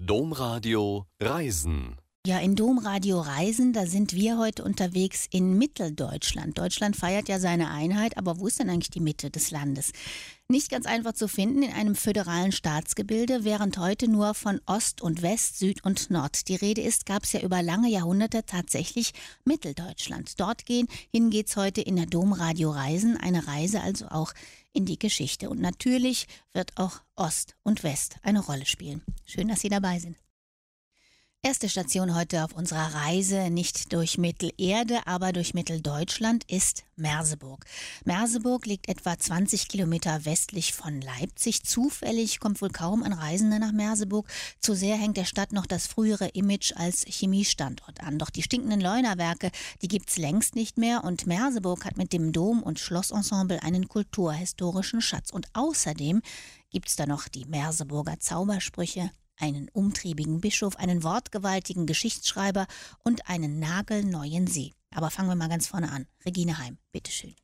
Domradio Reisen. Ja, in Domradio Reisen, da sind wir heute unterwegs in Mitteldeutschland. Deutschland feiert ja seine Einheit, aber wo ist denn eigentlich die Mitte des Landes? Nicht ganz einfach zu finden in einem föderalen Staatsgebilde, während heute nur von Ost und West, Süd und Nord die Rede ist, gab es ja über lange Jahrhunderte tatsächlich Mitteldeutschland. Dorthin geht's heute in der Domradio Reisen, eine Reise also auch in die Geschichte. Und natürlich wird auch Ost und West eine Rolle spielen. Schön, dass Sie dabei sind. Erste Station heute auf unserer Reise, nicht durch Mittelerde, aber durch Mitteldeutschland, ist Merseburg. Merseburg liegt etwa 20 Kilometer westlich von Leipzig. Zufällig kommt wohl kaum ein Reisender nach Merseburg. Zu sehr hängt der Stadt noch das frühere Image als Chemiestandort an. Doch die stinkenden Leunawerke, die gibt's längst nicht mehr. Und Merseburg hat mit dem Dom- und Schlossensemble einen kulturhistorischen Schatz. Und außerdem gibt's da noch die Merseburger Zaubersprüche, einen umtriebigen Bischof, einen wortgewaltigen Geschichtsschreiber und einen nagelneuen See. Aber fangen wir mal ganz vorne an. Regine Heim, bitteschön.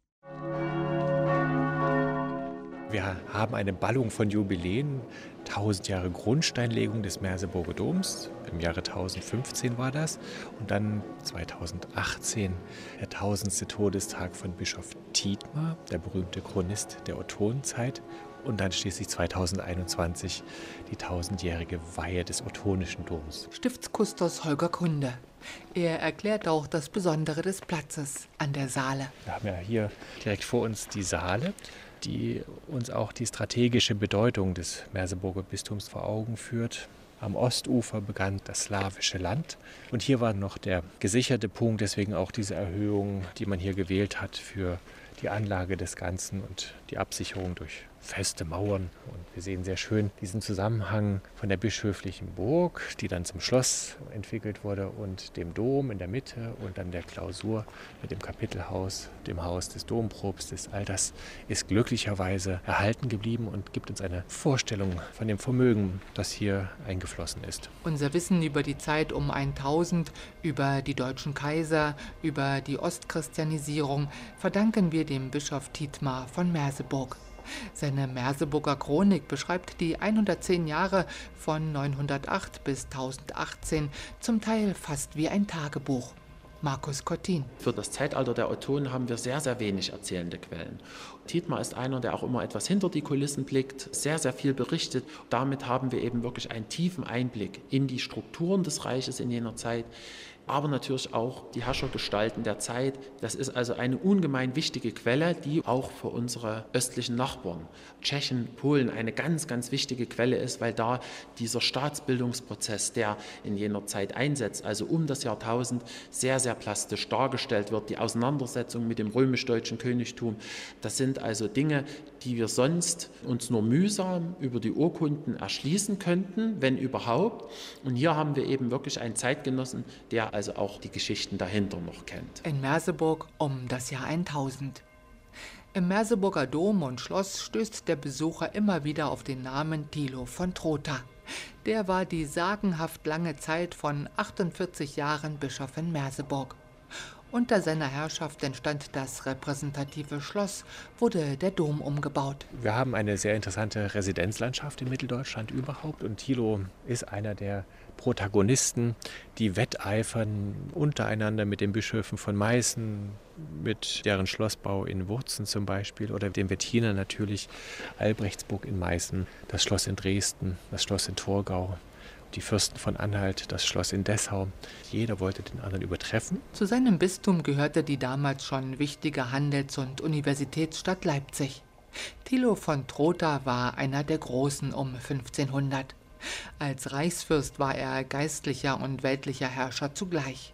Wir haben eine Ballung von Jubiläen, 1000 Jahre Grundsteinlegung des Merseburger Doms, im Jahre 1015 war das, und dann 2018 der 1000. Todestag von Bischof Thietmar, der berühmte Chronist der Ottonenzeit, und dann schließlich 2021 die 1000-jährige Weihe des Ottonischen Doms. Stiftskustos Holger Kunde. Er erklärt auch das Besondere des Platzes an der Saale. Wir haben ja hier direkt vor uns die Saale, die uns auch die strategische Bedeutung des Merseburger Bistums vor Augen führt. Am Ostufer begann das slawische Land und hier war noch der gesicherte Punkt, deswegen auch diese Erhöhung, die man hier gewählt hat für die Anlage des Ganzen und die Absicherung durch feste Mauern. Und wir sehen sehr schön diesen Zusammenhang von der bischöflichen Burg, die dann zum Schloss entwickelt wurde, und dem Dom in der Mitte und dann der Klausur mit dem Kapitelhaus, dem Haus des Dompropstes. All das ist glücklicherweise erhalten geblieben und gibt uns eine Vorstellung von dem Vermögen, das hier eingeflossen ist. Unser Wissen über die Zeit um 1000, über die deutschen Kaiser, über die Ostchristianisierung verdanken wir dem Bischof Thietmar von Merseburg. Seine Merseburger Chronik beschreibt die 110 Jahre von 908 bis 1018, zum Teil fast wie ein Tagebuch. Markus Cottin. Für das Zeitalter der Ottonen haben wir sehr, sehr wenig erzählende Quellen. Thietmar ist einer, der auch immer etwas hinter die Kulissen blickt, sehr, sehr viel berichtet. Damit haben wir eben wirklich einen tiefen Einblick in die Strukturen des Reiches in jener Zeit, aber natürlich auch die Herrschergestalten der Zeit. Das ist also eine ungemein wichtige Quelle, die auch für unsere östlichen Nachbarn, Tschechien, Polen, eine ganz, ganz wichtige Quelle ist, weil da dieser Staatsbildungsprozess, der in jener Zeit einsetzt, also um das Jahrtausend, sehr, sehr plastisch dargestellt wird. Die Auseinandersetzung mit dem römisch-deutschen Königtum, das sind also Dinge, die wir sonst uns nur mühsam über die Urkunden erschließen könnten, wenn überhaupt. Und hier haben wir eben wirklich einen Zeitgenossen, der also auch die Geschichten dahinter noch kennt. In Merseburg um das Jahr 1000. Im Merseburger Dom und Schloss stößt der Besucher immer wieder auf den Namen Thilo von Trotha. Der war die sagenhaft lange Zeit von 48 Jahren Bischof in Merseburg. Unter seiner Herrschaft entstand das repräsentative Schloss, wurde der Dom umgebaut. Wir haben eine sehr interessante Residenzlandschaft in Mitteldeutschland überhaupt und Thilo ist einer der Protagonisten, die wetteifern untereinander mit den Bischöfen von Meißen, mit deren Schlossbau in Wurzen zum Beispiel oder dem Wettinern natürlich, Albrechtsburg in Meißen, das Schloss in Dresden, das Schloss in Torgau. Die Fürsten von Anhalt, das Schloss in Dessau. Jeder wollte den anderen übertreffen. Zu seinem Bistum gehörte die damals schon wichtige Handels- und Universitätsstadt Leipzig. Thilo von Trotha war einer der Großen um 1500. Als Reichsfürst war er geistlicher und weltlicher Herrscher zugleich.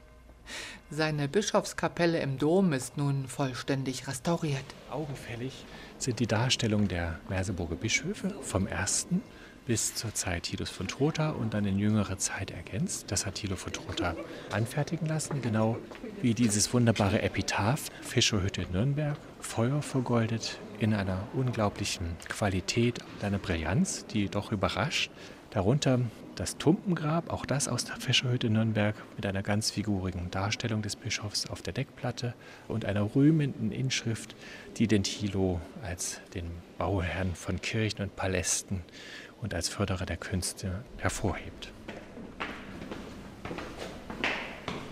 Seine Bischofskapelle im Dom ist nun vollständig restauriert. Augenfällig sind die Darstellungen der Merseburger Bischöfe vom ersten bis zur Zeit Thilos von Trotha und dann in jüngerer Zeit ergänzt. Das hat Thilo von Trotha anfertigen lassen, genau wie dieses wunderbare Epitaph, Fischerhütte in Nürnberg, Feuer vergoldet, in einer unglaublichen Qualität und einer Brillanz, die doch überrascht. Darunter das Tumpengrab, auch das aus der Fischerhütte in Nürnberg, mit einer ganzfigurigen Darstellung des Bischofs auf der Deckplatte und einer rühmenden Inschrift, die den Thilo als den Bauherrn von Kirchen und Palästen und als Förderer der Künste hervorhebt.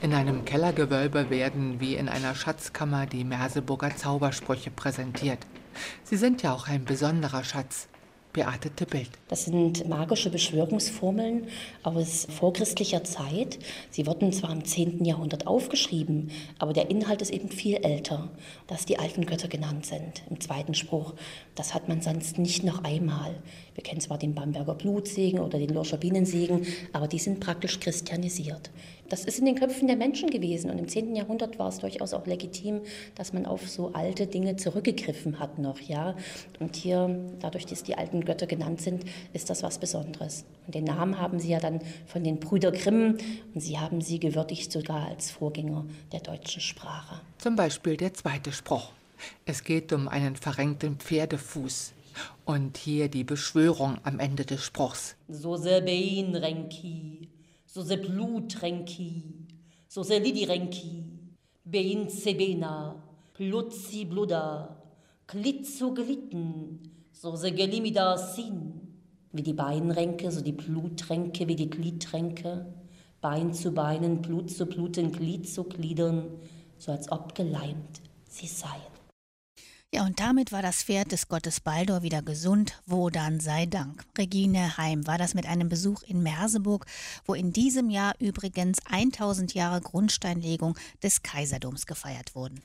In einem Kellergewölbe werden wie in einer Schatzkammer die Merseburger Zaubersprüche präsentiert. Sie sind ja auch ein besonderer Schatz. Beate Tippelt. Das sind magische Beschwörungsformeln aus vorchristlicher Zeit. Sie wurden zwar im 10. Jahrhundert aufgeschrieben, aber der Inhalt ist eben viel älter, dass die alten Götter genannt sind. Im zweiten Spruch, das hat man sonst nicht noch einmal. Wir kennen zwar den Bamberger Blutsegen oder den Lorscher Bienensegen, aber die sind praktisch christianisiert. Das ist in den Köpfen der Menschen gewesen und im 10. Jahrhundert war es durchaus auch legitim, dass man auf so alte Dinge zurückgegriffen hat noch, ja. Und hier, dadurch, dass die alten Götter genannt sind, ist das was Besonderes. Und den Namen haben sie ja dann von den Brüder Grimm und sie haben sie gewürdigt sogar als Vorgänger der deutschen Sprache. Zum Beispiel der zweite Spruch. Es geht um einen verrenkten Pferdefuß. Und hier die Beschwörung am Ende des Spruchs. So se bein renki, so se blut renki, so se lidi renki, bein sebena, plutzi bluda, klitzo gelitten, so se gelimida sin. Wie die Beinränke, so die Blutränke, wie die Gliedränke, Bein zu Beinen, Blut zu Bluten, Glied zu Gliedern, so als ob geleimt sie seien. Ja, und damit war das Pferd des Gottes Baldur wieder gesund, wo dann sei Dank. Regine Heim war das mit einem Besuch in Merseburg, wo in diesem Jahr übrigens 1000 Jahre Grundsteinlegung des Kaiserdoms gefeiert wurden.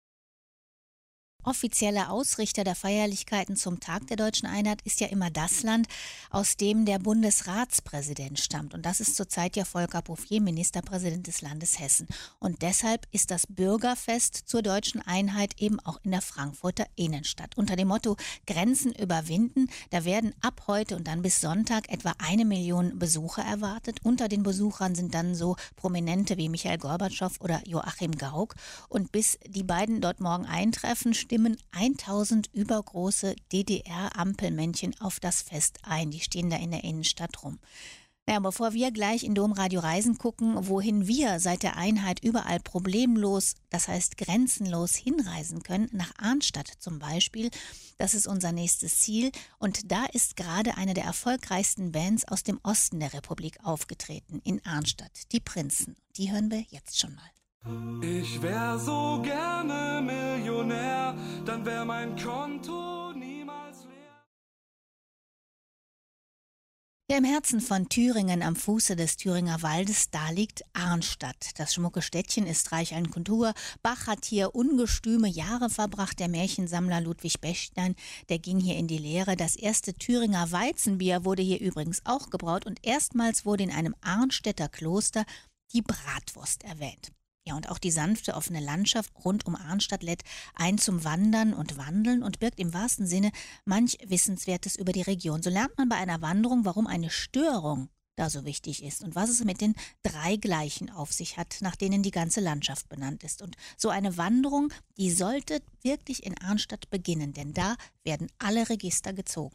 Offizieller Ausrichter der Feierlichkeiten zum Tag der Deutschen Einheit ist ja immer das Land, aus dem der Bundesratspräsident stammt. Und das ist zurzeit ja Volker Bouffier, Ministerpräsident des Landes Hessen. Und deshalb ist das Bürgerfest zur Deutschen Einheit eben auch in der Frankfurter Innenstadt. Unter dem Motto Grenzen überwinden, da werden ab heute und dann bis Sonntag etwa 1 Million Besucher erwartet. Unter den Besuchern sind dann so Prominente wie Michail Gorbatschow oder Joachim Gauck. Und bis die beiden dort morgen eintreffen, stimmen 1000 übergroße DDR-Ampelmännchen auf das Fest ein. Die stehen da in der Innenstadt rum. Naja, bevor wir gleich in Domradio Reisen gucken, wohin wir seit der Einheit überall problemlos, das heißt grenzenlos hinreisen können, nach Arnstadt zum Beispiel, das ist unser nächstes Ziel. Und da ist gerade eine der erfolgreichsten Bands aus dem Osten der Republik aufgetreten, in Arnstadt, die Prinzen. Die hören wir jetzt schon mal. Ich wär so gerne Millionär, dann wär mein Konto niemals leer. Ja, im Herzen von Thüringen, am Fuße des Thüringer Waldes, da liegt Arnstadt. Das schmucke Städtchen ist reich an Kultur. Bach hat hier ungestüme Jahre verbracht. Der Märchensammler Ludwig Bechstein, der ging hier in die Lehre. Das erste Thüringer Weizenbier wurde hier übrigens auch gebraut. Und erstmals wurde in einem Arnstädter Kloster die Bratwurst erwähnt. Ja, und auch die sanfte, offene Landschaft rund um Arnstadt lädt ein zum Wandern und Wandeln und birgt im wahrsten Sinne manch Wissenswertes über die Region. So lernt man bei einer Wanderung, warum eine Störung da so wichtig ist und was es mit den 3 Gleichen auf sich hat, nach denen die ganze Landschaft benannt ist. Und so eine Wanderung, die sollte wirklich in Arnstadt beginnen, denn da werden alle Register gezogen.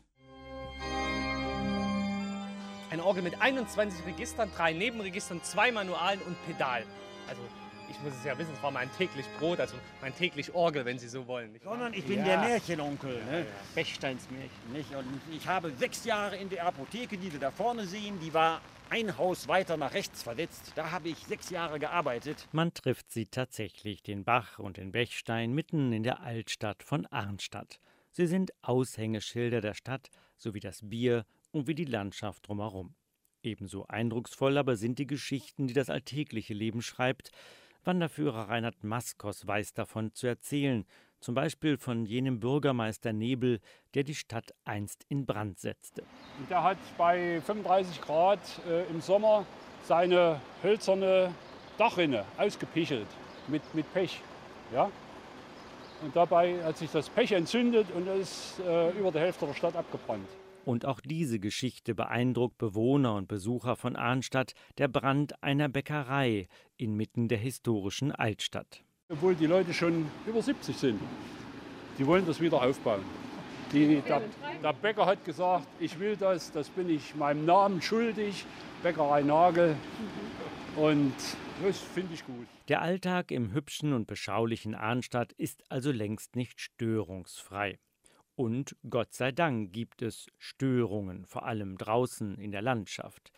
Eine Orgel mit 21 Registern, 3 Nebenregistern, 2 Manualen und Pedal. Also ich muss es ja wissen, es war mein täglich Brot, also mein täglich Orgel, wenn Sie so wollen. Nicht Sondern ich bin der Märchenonkel, ne? Bechsteins Märchen. Nicht? Und ich habe 6 Jahre in der Apotheke, die Sie da vorne sehen, die war ein Haus weiter nach rechts versetzt. Da habe ich 6 Jahre gearbeitet. Man trifft sie tatsächlich, den Bach und den Bechstein, mitten in der Altstadt von Arnstadt. Sie sind Aushängeschilder der Stadt, sowie das Bier und wie die Landschaft drumherum. Ebenso eindrucksvoll aber sind die Geschichten, die das alltägliche Leben schreibt. Wanderführer Reinhard Maskos weiß davon zu erzählen, zum Beispiel von jenem Bürgermeister Nebel, der die Stadt einst in Brand setzte. Und der hat bei 35 Grad im Sommer seine hölzerne Dachrinne ausgepichelt mit Pech. Ja? Und dabei hat sich das Pech entzündet und ist über die Hälfte der Stadt abgebrannt. Und auch diese Geschichte beeindruckt Bewohner und Besucher von Arnstadt, der Brand einer Bäckerei inmitten der historischen Altstadt. Obwohl die Leute schon über 70 sind. Die wollen das wieder aufbauen. Der Bäcker hat gesagt, ich will das bin ich meinem Namen schuldig, Bäckerei Nagel. Und das finde ich gut. Der Alltag im hübschen und beschaulichen Arnstadt ist also längst nicht störungsfrei. Und Gott sei Dank gibt es Störungen, vor allem draußen in der Landschaft.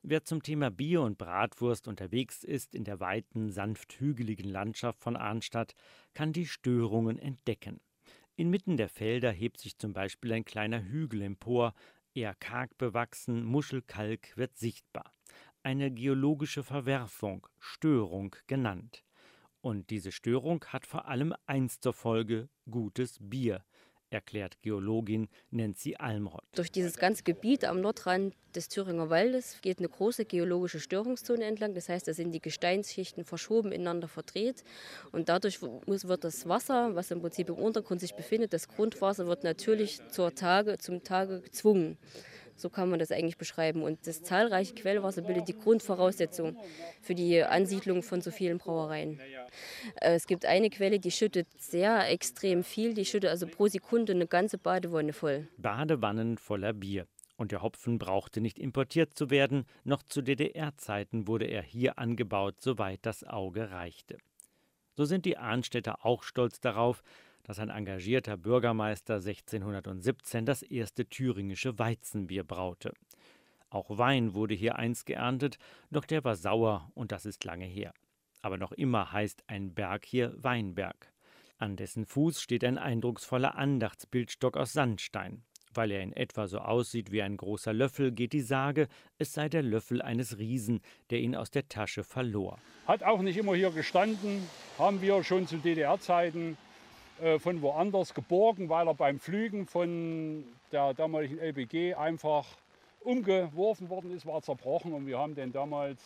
Wer zum Thema Bier und Bratwurst unterwegs ist in der weiten, sanft hügeligen Landschaft von Arnstadt, kann die Störungen entdecken. Inmitten der Felder hebt sich zum Beispiel ein kleiner Hügel empor, eher karg bewachsen, Muschelkalk wird sichtbar. Eine geologische Verwerfung, Störung genannt. Und diese Störung hat vor allem eins zur Folge: gutes Bier, erklärt Geologin Nancy Almroth. Durch dieses ganze Gebiet am Nordrand des Thüringer Waldes geht eine große geologische Störungszone entlang. Das heißt, da sind die Gesteinsschichten verschoben, ineinander verdreht. Und dadurch wird das Wasser, was im Prinzip im Untergrund sich befindet, das Grundwasser, wird natürlich zum Tage gezwungen. So kann man das eigentlich beschreiben. Und das zahlreiche Quellwasser bildet die Grundvoraussetzung für die Ansiedlung von so vielen Brauereien. Es gibt eine Quelle, die schüttet sehr extrem viel. Die schüttet also pro Sekunde eine ganze Badewanne voll. Badewannen voller Bier. Und der Hopfen brauchte nicht importiert zu werden. Noch zu DDR-Zeiten wurde er hier angebaut, soweit das Auge reichte. So sind die Arnstädter auch stolz darauf, dass ein engagierter Bürgermeister 1617 das erste thüringische Weizenbier braute. Auch Wein wurde hier einst geerntet, doch der war sauer und das ist lange her. Aber noch immer heißt ein Berg hier Weinberg. An dessen Fuß steht ein eindrucksvoller Andachtsbildstock aus Sandstein. Weil er in etwa so aussieht wie ein großer Löffel, geht die Sage, es sei der Löffel eines Riesen, der ihn aus der Tasche verlor. Hat auch nicht immer hier gestanden, haben wir schon zu DDR-Zeiten von woanders geborgen, weil er beim Pflügen von der damaligen LPG einfach umgeworfen worden ist, war zerbrochen. Und wir haben den damals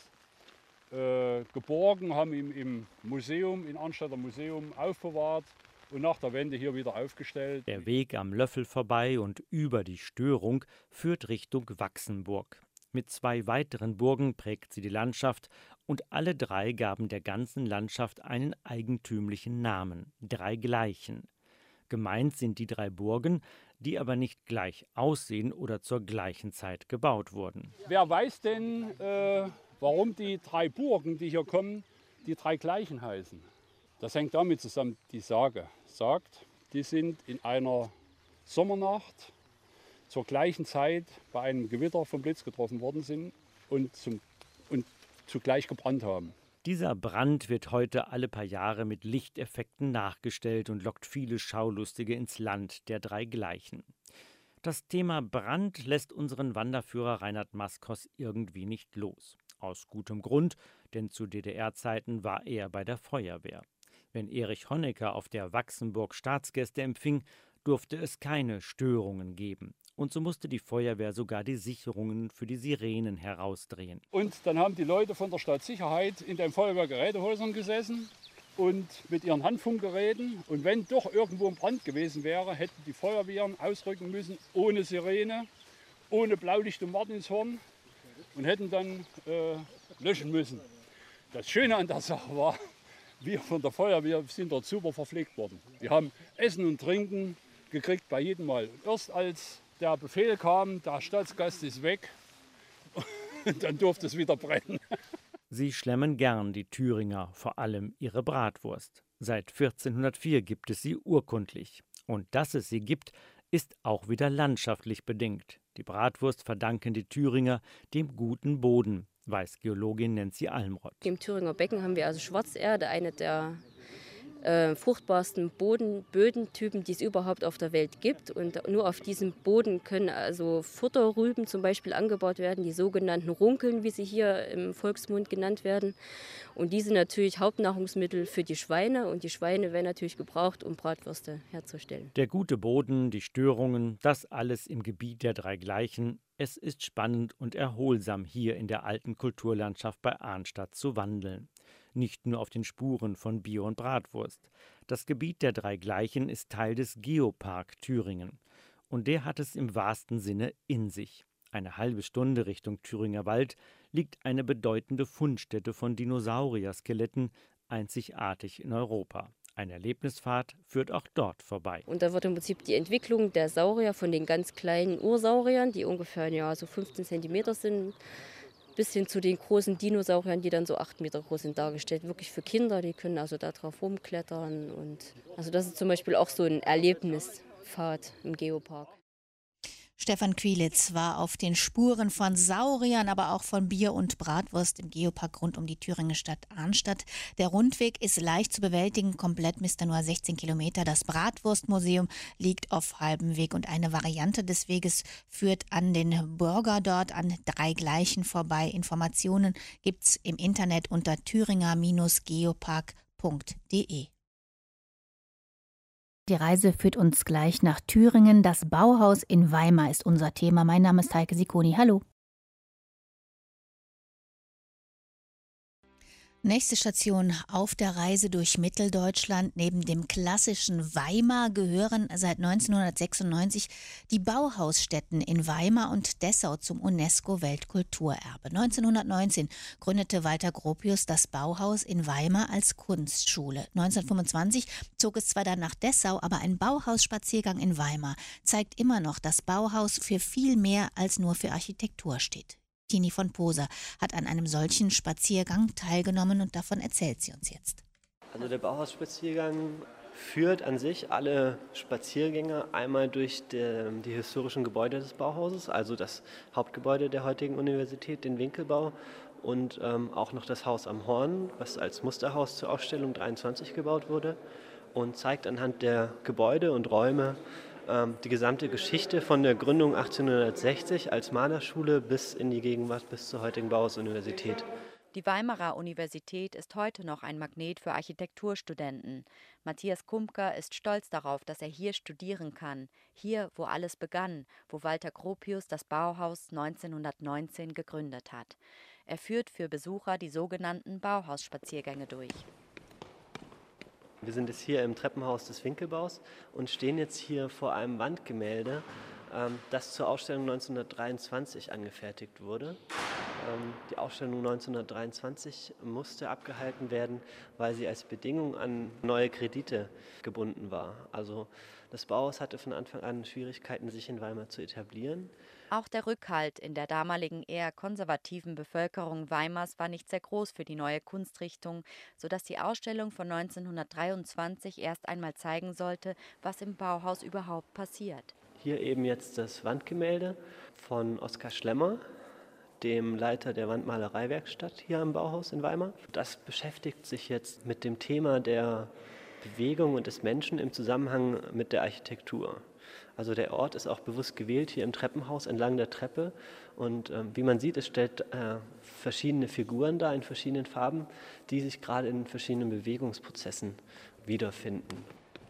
geborgen, haben ihn im Museum, im Arnstädter Museum aufbewahrt und nach der Wende hier wieder aufgestellt. Der Weg am Löffel vorbei und über die Störung führt Richtung Wachsenburg. Mit 2 weiteren Burgen prägt sie die Landschaft und alle 3 gaben der ganzen Landschaft einen eigentümlichen Namen: Dreigleichen. Gemeint sind die 3 Burgen, die aber nicht gleich aussehen oder zur gleichen Zeit gebaut wurden. Wer weiß denn, warum die 3 Burgen, die hier kommen, die Dreigleichen heißen? Das hängt damit zusammen, die Sage sagt, die sind in einer Sommernacht zur gleichen Zeit bei einem Gewitter vom Blitz getroffen worden sind und zugleich gebrannt haben. Dieser Brand wird heute alle paar Jahre mit Lichteffekten nachgestellt und lockt viele Schaulustige ins Land der 3 Gleichen. Das Thema Brand lässt unseren Wanderführer Reinhard Maskos irgendwie nicht los. Aus gutem Grund, denn zu DDR-Zeiten war er bei der Feuerwehr. Wenn Erich Honecker auf der Wachsenburg Staatsgäste empfing, durfte es keine Störungen geben. Und so musste die Feuerwehr sogar die Sicherungen für die Sirenen herausdrehen. Und dann haben die Leute von der Stadtsicherheit in den Feuerwehrgerätehäusern gesessen und mit ihren Handfunkgeräten. Und wenn doch irgendwo ein Brand gewesen wäre, hätten die Feuerwehren ausrücken müssen, ohne Sirene, ohne Blaulicht und Martinshorn und hätten dann löschen müssen. Das Schöne an der Sache war, wir von der Feuerwehr sind dort super verpflegt worden. Wir haben Essen und Trinken gekriegt bei jedem Mal. Erst als der Befehl kam, der Staatsgast ist weg, und dann durfte es wieder brennen. Sie schlemmen gern, die Thüringer, vor allem ihre Bratwurst. Seit 1404 gibt es sie urkundlich. Und dass es sie gibt, ist auch wieder landschaftlich bedingt. Die Bratwurst verdanken die Thüringer dem guten Boden, weiß Geologin Nancy Almroth. Im Thüringer Becken haben wir also Schwarzerde, eine der fruchtbarsten Bödentypen, die es überhaupt auf der Welt gibt. Und nur auf diesem Boden können also Futterrüben zum Beispiel angebaut werden, die sogenannten Runkeln, wie sie hier im Volksmund genannt werden. Und die sind natürlich Hauptnahrungsmittel für die Schweine. Und die Schweine werden natürlich gebraucht, um Bratwürste herzustellen. Der gute Boden, die Störungen, das alles im Gebiet der 3 Gleichen. Es ist spannend und erholsam, hier in der alten Kulturlandschaft bei Arnstadt zu wandeln. Nicht nur auf den Spuren von Bier und Bratwurst. Das Gebiet der 3 Gleichen ist Teil des Geopark Thüringen. Und der hat es im wahrsten Sinne in sich. Eine halbe Stunde Richtung Thüringer Wald liegt eine bedeutende Fundstätte von Dinosaurierskeletten, einzigartig in Europa. Eine Erlebnisfahrt führt auch dort vorbei. Und da wird im Prinzip die Entwicklung der Saurier von den ganz kleinen Ursauriern, die ungefähr so 15 cm sind, bis hin zu den großen Dinosauriern, die dann so 8 Meter groß sind, dargestellt. Wirklich für Kinder, die können also da drauf rumklettern. Und also das ist zum Beispiel auch so ein Erlebnispfad im Geopark. Stefan Quilitz war auf den Spuren von Sauriern, aber auch von Bier und Bratwurst im Geopark rund um die Thüringer Stadt Arnstadt. Der Rundweg ist leicht zu bewältigen, komplett misst er nur 16 Kilometer. Das Bratwurstmuseum liegt auf halbem Weg und eine Variante des Weges führt an den Burger dort an 3 Gleichen vorbei. Informationen gibt's im Internet unter thüringer-geopark.de. Die Reise führt uns gleich nach Thüringen. Das Bauhaus in Weimar ist unser Thema. Mein Name ist Heike Sikoni. Hallo. Nächste Station auf der Reise durch Mitteldeutschland. Neben dem klassischen Weimar gehören seit 1996 die Bauhausstätten in Weimar und Dessau zum UNESCO-Weltkulturerbe. 1919 gründete Walter Gropius das Bauhaus in Weimar als Kunstschule. 1925 zog es zwar dann nach Dessau, aber ein Bauhausspaziergang in Weimar zeigt immer noch, dass Bauhaus für viel mehr als nur für Architektur steht. Tini von Poser hat an einem solchen Spaziergang teilgenommen und davon erzählt sie uns jetzt. Also der Bauhausspaziergang führt an sich alle Spaziergänger einmal durch die historischen Gebäude des Bauhauses, also das Hauptgebäude der heutigen Universität, den Winkelbau und auch noch das Haus am Horn, was als Musterhaus zur Ausstellung 23 gebaut wurde und zeigt anhand der Gebäude und Räume die gesamte Geschichte von der Gründung 1860 als Malerschule bis in die Gegenwart, bis zur heutigen Bauhaus-Universität. Die Weimarer Universität ist heute noch ein Magnet für Architekturstudenten. Matthias Kumpker ist stolz darauf, dass er hier studieren kann. Hier, wo alles begann, wo Walter Gropius das Bauhaus 1919 gegründet hat. Er führt für Besucher die sogenannten Bauhausspaziergänge durch. Wir sind jetzt hier im Treppenhaus des Winkelbaus und stehen jetzt hier vor einem Wandgemälde, das zur Ausstellung 1923 angefertigt wurde. Die Ausstellung 1923 musste abgehalten werden, weil sie als Bedingung an neue Kredite gebunden war. Also das Bauhaus hatte von Anfang an Schwierigkeiten, sich in Weimar zu etablieren. Auch der Rückhalt in der damaligen eher konservativen Bevölkerung Weimars war nicht sehr groß für die neue Kunstrichtung, sodass die Ausstellung von 1923 erst einmal zeigen sollte, was im Bauhaus überhaupt passiert. Hier eben jetzt das Wandgemälde von Oskar Schlemmer, dem Leiter der Wandmalereiwerkstatt hier am Bauhaus in Weimar. Das beschäftigt sich jetzt mit dem Thema der Bewegung und des Menschen im Zusammenhang mit der Architektur. Also der Ort ist auch bewusst gewählt hier im Treppenhaus entlang der Treppe und wie man sieht, es stellt verschiedene Figuren dar in verschiedenen Farben, die sich gerade in verschiedenen Bewegungsprozessen wiederfinden.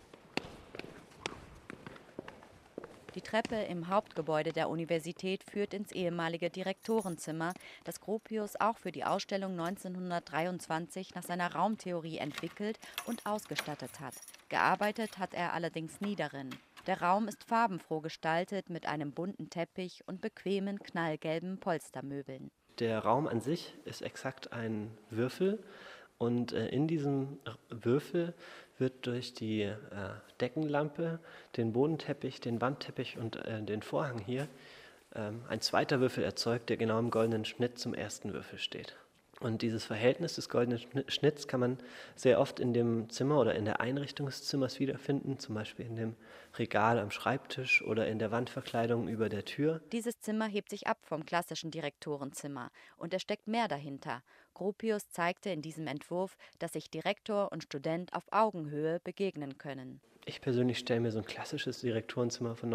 Die Treppe im Hauptgebäude der Universität führt ins ehemalige Direktorenzimmer, das Gropius auch für die Ausstellung 1923 nach seiner Raumtheorie entwickelt und ausgestattet hat. Gearbeitet hat er allerdings nie darin. Der Raum ist farbenfroh gestaltet mit einem bunten Teppich und bequemen knallgelben Polstermöbeln. Der Raum an sich ist exakt ein Würfel und in diesem Würfel wird durch die Deckenlampe, den Bodenteppich, den Wandteppich und den Vorhang hier ein zweiter Würfel erzeugt, der genau im goldenen Schnitt zum ersten Würfel steht. Und dieses Verhältnis des goldenen Schnitts kann man sehr oft in dem Zimmer oder in der Einrichtung des Zimmers wiederfinden, zum Beispiel in dem Regal am Schreibtisch oder in der Wandverkleidung über der Tür. Dieses Zimmer hebt sich ab vom klassischen Direktorenzimmer und es steckt mehr dahinter. Gropius zeigte in diesem Entwurf, dass sich Direktor und Student auf Augenhöhe begegnen können. Ich persönlich stelle mir so ein klassisches Direktorenzimmer von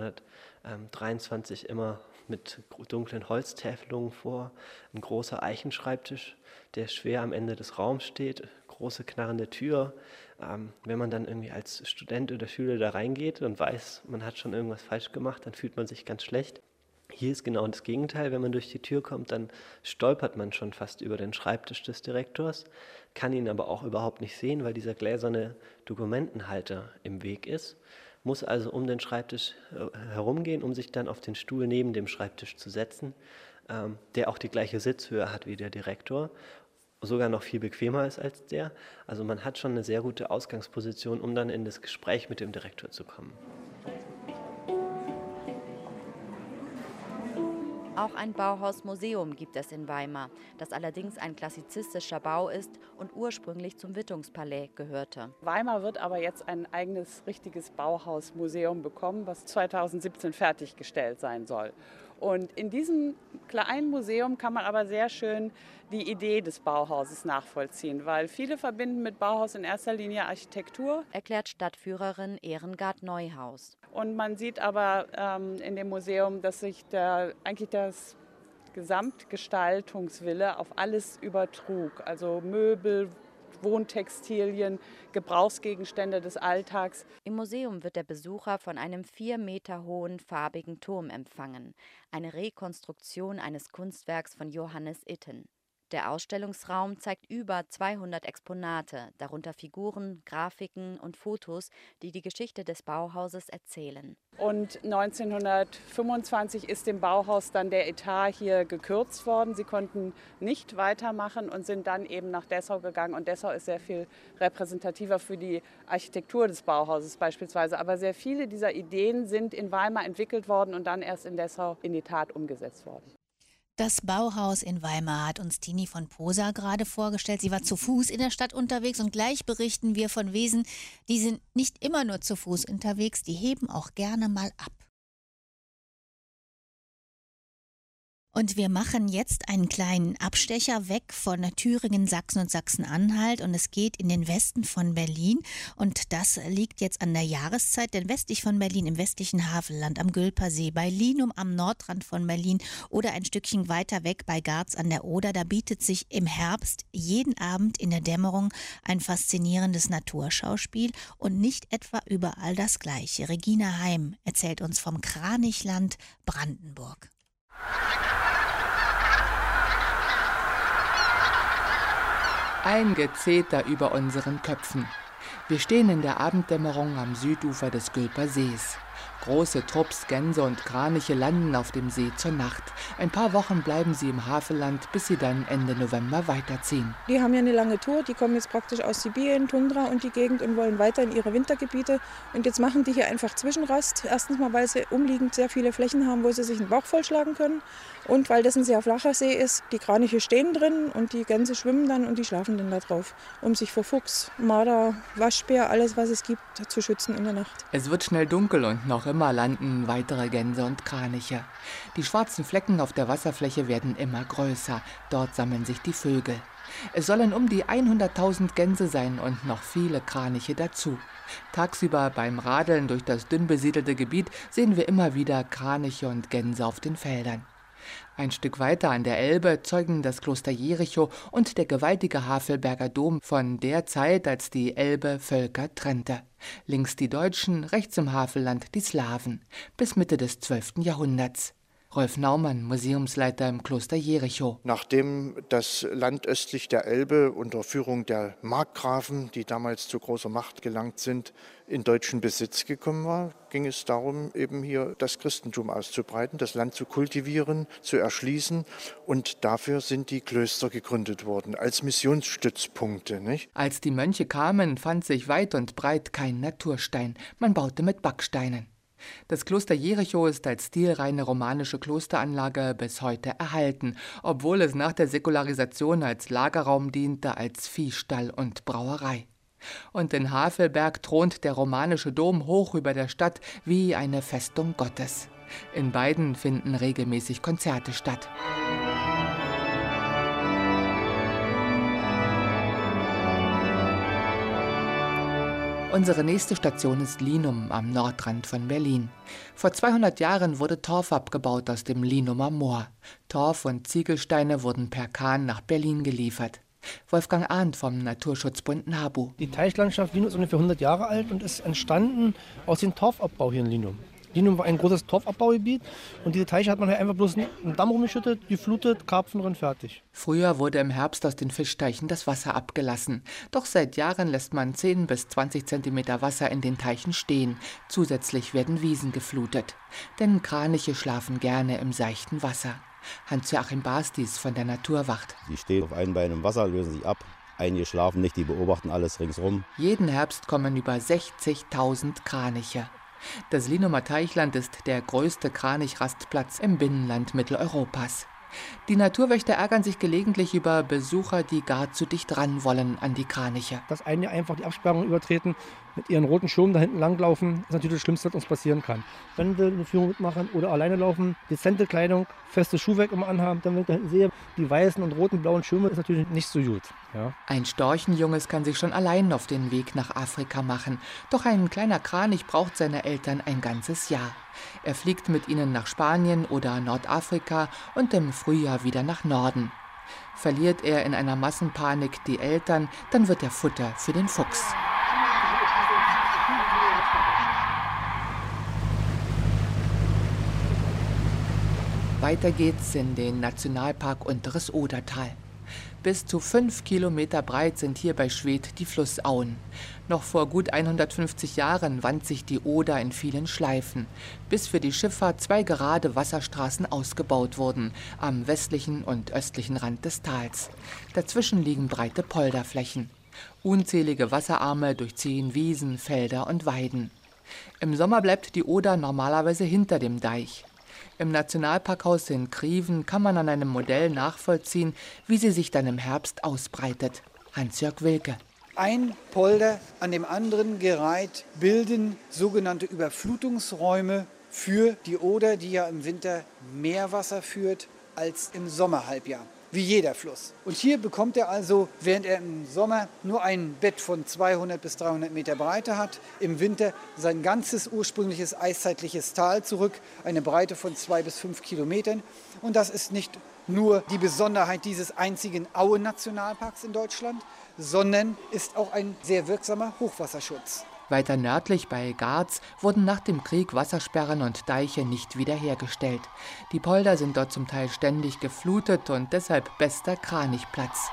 1923 immer mit dunklen Holztäfelungen vor, ein großer Eichenschreibtisch, der schwer am Ende des Raums steht, große knarrende Tür. Wenn man dann irgendwie als Student oder Schüler da reingeht und weiß, man hat schon irgendwas falsch gemacht, dann fühlt man sich ganz schlecht. Hier ist genau das Gegenteil. Wenn man durch die Tür kommt, dann stolpert man schon fast über den Schreibtisch des Direktors, kann ihn aber auch überhaupt nicht sehen, weil dieser gläserne Dokumentenhalter im Weg ist, muss also um den Schreibtisch herumgehen, um sich dann auf den Stuhl neben dem Schreibtisch zu setzen, der auch die gleiche Sitzhöhe hat wie der Direktor, sogar noch viel bequemer ist als der. Also man hat schon eine sehr gute Ausgangsposition, um dann in das Gespräch mit dem Direktor zu kommen. Auch ein Bauhausmuseum gibt es in Weimar, das allerdings ein klassizistischer Bau ist und ursprünglich zum Wittungspalais gehörte. Weimar wird aber jetzt ein eigenes, richtiges Bauhausmuseum bekommen, was 2017 fertiggestellt sein soll. Und in diesem kleinen Museum kann man aber sehr schön die Idee des Bauhauses nachvollziehen, weil viele verbinden mit Bauhaus in erster Linie Architektur. Erklärt Stadtführerin Ehrengard Neuhaus. Und man sieht aber in dem Museum, dass sich eigentlich das Gesamtgestaltungswille auf alles übertrug. Also Möbel, Wohntextilien, Gebrauchsgegenstände des Alltags. Im Museum wird der Besucher von einem 4 Meter hohen farbigen Turm empfangen. Eine Rekonstruktion eines Kunstwerks von Johannes Itten. Der Ausstellungsraum zeigt über 200 Exponate, darunter Figuren, Grafiken und Fotos, die die Geschichte des Bauhauses erzählen. Und 1925 ist dem Bauhaus dann der Etat hier gekürzt worden. Sie konnten nicht weitermachen und sind dann eben nach Dessau gegangen. Und Dessau ist sehr viel repräsentativer für die Architektur des Bauhauses beispielsweise. Aber sehr viele dieser Ideen sind in Weimar entwickelt worden und dann erst in Dessau in die Tat umgesetzt worden. Das Bauhaus in Weimar hat uns Tini von Posa gerade vorgestellt. Sie war zu Fuß in der Stadt unterwegs und gleich berichten wir von Wesen, die sind nicht immer nur zu Fuß unterwegs, die heben auch gerne mal ab. Und wir machen jetzt einen kleinen Abstecher weg von Thüringen, Sachsen und Sachsen-Anhalt und es geht in den Westen von Berlin und das liegt jetzt an der Jahreszeit, denn westlich von Berlin, im westlichen Havelland, am Gülpersee, bei Linum am Nordrand von Berlin oder ein Stückchen weiter weg bei Garz an der Oder, da bietet sich im Herbst jeden Abend in der Dämmerung ein faszinierendes Naturschauspiel und nicht etwa überall das Gleiche. Regina Heim erzählt uns vom Kranichland Brandenburg. Ein Gezeter über unseren Köpfen. Wir stehen in der Abenddämmerung am Südufer des Gülper Sees. Große Trupps Gänse und Kraniche landen auf dem See zur Nacht. Ein paar Wochen bleiben sie im Havelland, bis sie dann Ende November weiterziehen. Die haben ja eine lange Tour, die kommen jetzt praktisch aus Sibirien, Tundra und die Gegend und wollen weiter in ihre Wintergebiete. Und jetzt machen die hier einfach Zwischenrast. Erstens mal, weil sie umliegend sehr viele Flächen haben, wo sie sich den Bauch vollschlagen können. Und weil das ein sehr flacher See ist, die Kraniche stehen drin und die Gänse schwimmen dann und die schlafen dann da drauf, um sich vor Fuchs, Marder, Waschbär, alles was es gibt, zu schützen in der Nacht. Es wird schnell dunkel und noch immer landen weitere Gänse und Kraniche. Die schwarzen Flecken auf der Wasserfläche werden immer größer. Dort sammeln sich die Vögel. Es sollen um die 100.000 Gänse sein und noch viele Kraniche dazu. Tagsüber beim Radeln durch das dünn besiedelte Gebiet sehen wir immer wieder Kraniche und Gänse auf den Feldern. Ein Stück weiter an der Elbe zeugen das Kloster Jericho und der gewaltige Havelberger Dom von der Zeit, als die Elbe Völker trennte. Links die Deutschen, rechts im Havelland die Slawen, bis Mitte des 12. Jahrhunderts. Rolf Naumann, Museumsleiter im Kloster Jericho. Nachdem das Land östlich der Elbe unter Führung der Markgrafen, die damals zu großer Macht gelangt sind, in deutschen Besitz gekommen war, ging es darum, eben hier das Christentum auszubreiten, das Land zu kultivieren, zu erschließen. Und dafür sind die Klöster gegründet worden, als Missionsstützpunkte, nicht? Als die Mönche kamen, fand sich weit und breit kein Naturstein. Man baute mit Backsteinen. Das Kloster Jericho ist als stilreine romanische Klosteranlage bis heute erhalten, obwohl es nach der Säkularisation als Lagerraum diente, als Viehstall und Brauerei. Und in Havelberg thront der romanische Dom hoch über der Stadt wie eine Festung Gottes. In beiden finden regelmäßig Konzerte statt. Unsere nächste Station ist Linum am Nordrand von Berlin. Vor 200 Jahren wurde Torf abgebaut aus dem Linumer Moor. Torf und Ziegelsteine wurden per Kahn nach Berlin geliefert. Wolfgang Arndt vom Naturschutzbund NABU. Die Teichlandschaft Linum ist ungefähr 100 Jahre alt und ist entstanden aus dem Torfabbau hier in Linum. Linum war ein großes Torfabbaugebiet und diese Teiche hat man hier einfach bloß einen Damm rumgeschüttet, geflutet, Karpfen drin, fertig. Früher wurde im Herbst aus den Fischteichen das Wasser abgelassen. Doch seit Jahren lässt man 10 bis 20 Zentimeter Wasser in den Teichen stehen. Zusätzlich werden Wiesen geflutet. Denn Kraniche schlafen gerne im seichten Wasser. Hans-Joachim Bastis von der Naturwacht. Die stehen auf einem Bein im Wasser, lösen sich ab. Einige schlafen nicht, die beobachten alles ringsrum. Jeden Herbst kommen über 60.000 Kraniche. Das Linumer Teichland ist der größte Kranichrastplatz im Binnenland Mitteleuropas. Die Naturwächter ärgern sich gelegentlich über Besucher, die gar zu dicht ran wollen an die Kraniche. Dass einige einfach die Absperrung übertreten, mit ihren roten Schirmen da hinten langlaufen, ist natürlich das Schlimmste, was uns passieren kann. Wenn wir eine Führung mitmachen oder alleine laufen, dezente Kleidung, festes Schuhwerk immer anhaben, dann, wenn ich da hinten sehe, die weißen und roten, blauen Schirme, ist natürlich nicht so gut. Ja. Ein Storchenjunges kann sich schon allein auf den Weg nach Afrika machen. Doch ein kleiner Kranich braucht seine Eltern ein ganzes Jahr. Er fliegt mit ihnen nach Spanien oder Nordafrika und im Frühjahr wieder nach Norden. Verliert er in einer Massenpanik die Eltern, dann wird er Futter für den Fuchs. Weiter geht's in den Nationalpark Unteres Odertal. Bis zu 5 Kilometer breit sind hier bei Schwedt die Flussauen. Noch vor gut 150 Jahren wand sich die Oder in vielen Schleifen, bis für die Schifffahrt 2 gerade Wasserstraßen ausgebaut wurden, am westlichen und östlichen Rand des Tals. Dazwischen liegen breite Polderflächen. Unzählige Wasserarme durchziehen Wiesen, Felder und Weiden. Im Sommer bleibt die Oder normalerweise hinter dem Deich. Im Nationalparkhaus in Kriven kann man an einem Modell nachvollziehen, wie sie sich dann im Herbst ausbreitet. Hans-Jörg Wilke. Ein Polder an dem anderen gereiht bilden sogenannte Überflutungsräume für die Oder, die ja im Winter mehr Wasser führt als im Sommerhalbjahr. Wie jeder Fluss. Und hier bekommt er also, während er im Sommer nur ein Bett von 200 bis 300 Meter Breite hat, im Winter sein ganzes ursprüngliches eiszeitliches Tal zurück, eine Breite von 2 bis 5 Kilometern. Und das ist nicht nur die Besonderheit dieses einzigen Auen-Nationalparks in Deutschland, sondern ist auch ein sehr wirksamer Hochwasserschutz. Weiter nördlich bei Garz wurden nach dem Krieg Wassersperren und Deiche nicht wiederhergestellt. Die Polder sind dort zum Teil ständig geflutet und deshalb bester Kranichplatz.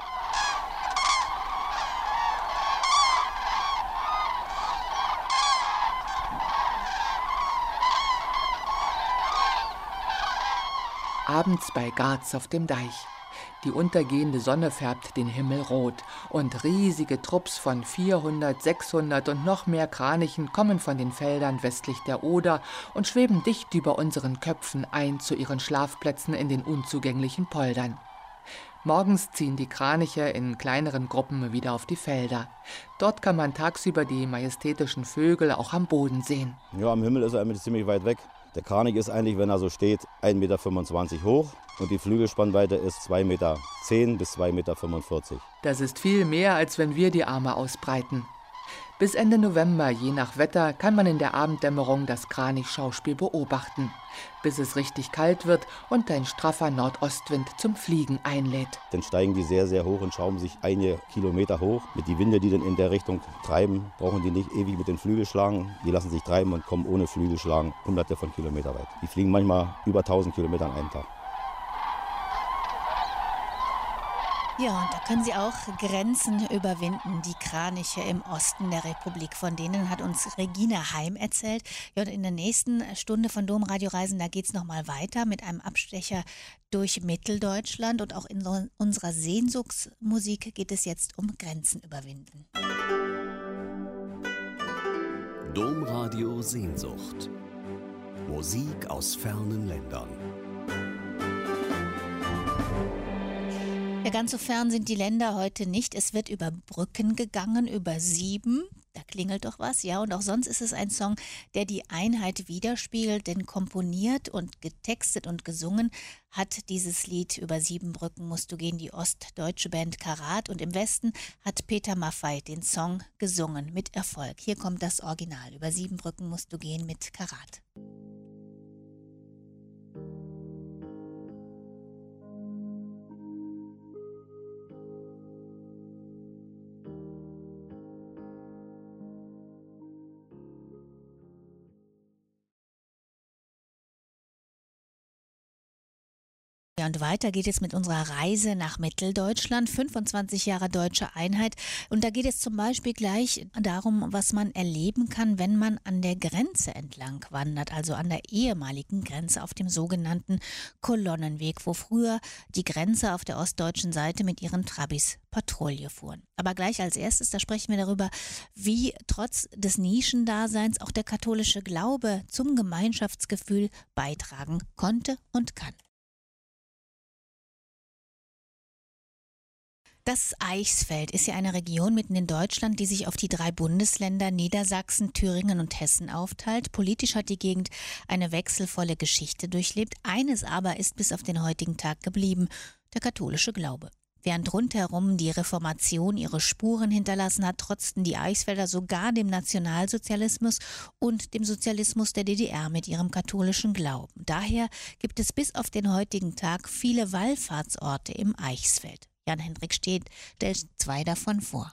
Abends bei Garz auf dem Deich. Die untergehende Sonne färbt den Himmel rot und riesige Trupps von 400, 600 und noch mehr Kranichen kommen von den Feldern westlich der Oder und schweben dicht über unseren Köpfen ein zu ihren Schlafplätzen in den unzugänglichen Poldern. Morgens ziehen die Kraniche in kleineren Gruppen wieder auf die Felder. Dort kann man tagsüber die majestätischen Vögel auch am Boden sehen. Ja, am Himmel ist er eigentlich ziemlich weit weg. Der Kranich ist eigentlich, wenn er so steht, 1,25 Meter hoch und die Flügelspannweite ist 2,10 Meter bis 2,45 Meter. Das ist viel mehr, als wenn wir die Arme ausbreiten. Bis Ende November, je nach Wetter, kann man in der Abenddämmerung das Kranichschauspiel beobachten, bis es richtig kalt wird und ein straffer Nordostwind zum Fliegen einlädt. Dann steigen die sehr, sehr hoch und schrauben sich einige Kilometer hoch. Mit die Winde, die dann in der Richtung treiben, brauchen die nicht ewig mit den Flügeln schlagen. Die lassen sich treiben und kommen ohne Flügelschlagen hunderte von Kilometern weit. Die fliegen manchmal über 1000 Kilometer an einem Tag. Ja, und da können sie auch Grenzen überwinden, die Kraniche im Osten der Republik. Von denen hat uns Regina Heim erzählt. Ja, und in der nächsten Stunde von Domradio Reisen, da geht es nochmal weiter mit einem Abstecher durch Mitteldeutschland. Und auch in unserer Sehnsuchtsmusik geht es jetzt um Grenzen überwinden. Domradio Sehnsucht. Musik aus fernen Ländern. Ja, ganz so fern sind die Länder heute nicht. Es wird über Brücken gegangen, über 7. Da klingelt doch was, ja. Und auch sonst ist es ein Song, der die Einheit widerspiegelt. Denn komponiert und getextet und gesungen hat dieses Lied Über 7 Brücken musst du gehen, die ostdeutsche Band Karat. Und im Westen hat Peter Maffay den Song gesungen mit Erfolg. Hier kommt das Original. Über 7 Brücken musst du gehen mit Karat. Ja, und weiter geht es mit unserer Reise nach Mitteldeutschland, 25 Jahre deutsche Einheit. Und da geht es zum Beispiel gleich darum, was man erleben kann, wenn man an der Grenze entlang wandert, also an der ehemaligen Grenze auf dem sogenannten Kolonnenweg, wo früher die Grenze auf der ostdeutschen Seite mit ihren Trabis Patrouille fuhren. Aber gleich als erstes, da sprechen wir darüber, wie trotz des Nischendaseins auch der katholische Glaube zum Gemeinschaftsgefühl beitragen konnte und kann. Das Eichsfeld ist ja eine Region mitten in Deutschland, die sich auf die 3 Bundesländer Niedersachsen, Thüringen und Hessen aufteilt. Politisch hat die Gegend eine wechselvolle Geschichte durchlebt. Eines aber ist bis auf den heutigen Tag geblieben: der katholische Glaube. Während rundherum die Reformation ihre Spuren hinterlassen hat, trotzten die Eichsfelder sogar dem Nationalsozialismus und dem Sozialismus der DDR mit ihrem katholischen Glauben. Daher gibt es bis auf den heutigen Tag viele Wallfahrtsorte im Eichsfeld. Jan-Hendrik Stedt stellt 2 davon vor.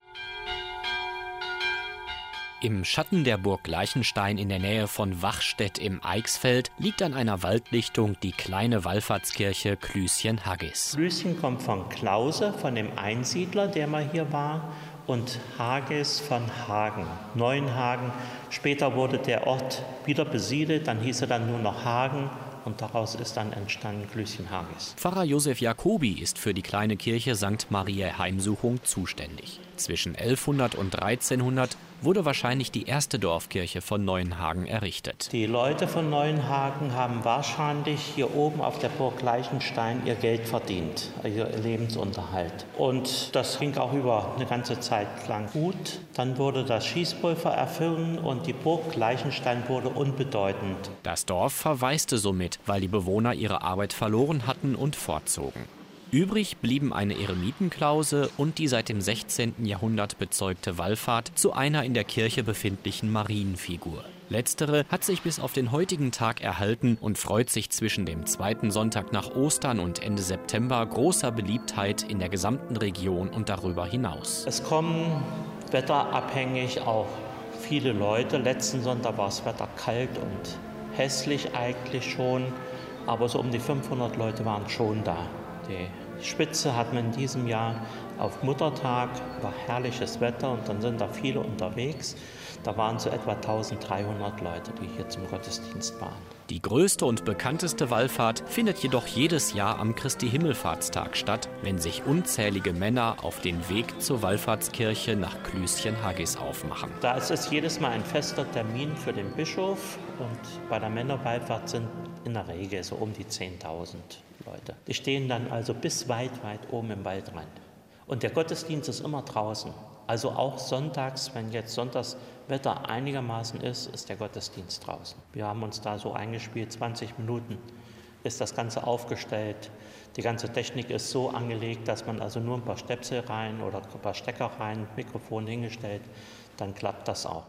Im Schatten der Burg Gleichenstein in der Nähe von Wachstedt im Eichsfeld liegt an einer Waldlichtung die kleine Wallfahrtskirche Klüschen-Haggis. Klüschen kommt von Klause, von dem Einsiedler, der mal hier war, und Haggis von Hagen, Neuenhagen. Später wurde der Ort wieder besiedelt, dann hieß er dann nur noch Hagen. Und daraus ist dann entstanden Klüschen-Haggis. Pfarrer Josef Jacobi ist für die kleine Kirche St. Mariä Heimsuchung zuständig. Zwischen 1100 und 1300 wurde wahrscheinlich die erste Dorfkirche von Neuenhagen errichtet. Die Leute von Neuenhagen haben wahrscheinlich hier oben auf der Burg Gleichenstein ihr Geld verdient, ihr Lebensunterhalt. Und das ging auch über eine ganze Zeit lang gut. Dann wurde das Schießpulver erfunden und die Burg Gleichenstein wurde unbedeutend. Das Dorf verwaiste somit, weil die Bewohner ihre Arbeit verloren hatten und fortzogen. Übrig blieben eine Eremitenklause und die seit dem 16. Jahrhundert bezeugte Wallfahrt zu einer in der Kirche befindlichen Marienfigur. Letztere hat sich bis auf den heutigen Tag erhalten und freut sich zwischen dem 2. Sonntag nach Ostern und Ende September großer Beliebtheit in der gesamten Region und darüber hinaus. Es kommen wetterabhängig auch viele Leute. Letzten Sonntag war das Wetter kalt und hässlich eigentlich schon, aber so um die 500 Leute waren schon da. Die Spitze hatten wir in diesem Jahr auf Muttertag, war herrliches Wetter und dann sind da viele unterwegs. Da waren so etwa 1300 Leute, die hier zum Gottesdienst waren. Die größte und bekannteste Wallfahrt findet jedoch jedes Jahr am Christi-Himmelfahrtstag statt, wenn sich unzählige Männer auf den Weg zur Wallfahrtskirche nach Klüschen-Haggis aufmachen. Da ist es jedes Mal ein fester Termin für den Bischof und bei der Männerwallfahrt sind in der Regel so um die 10.000 Leute. Die stehen dann also bis weit oben im Waldrand. Und der Gottesdienst ist immer draußen. Also auch sonntags, wenn jetzt Sonntagswetter einigermaßen ist der Gottesdienst draußen. Wir haben uns da so eingespielt, 20 Minuten ist das Ganze aufgestellt. Die ganze Technik ist so angelegt, dass man also nur ein paar Stöpsel rein oder ein paar Stecker rein, Mikrofon hingestellt, dann klappt das auch.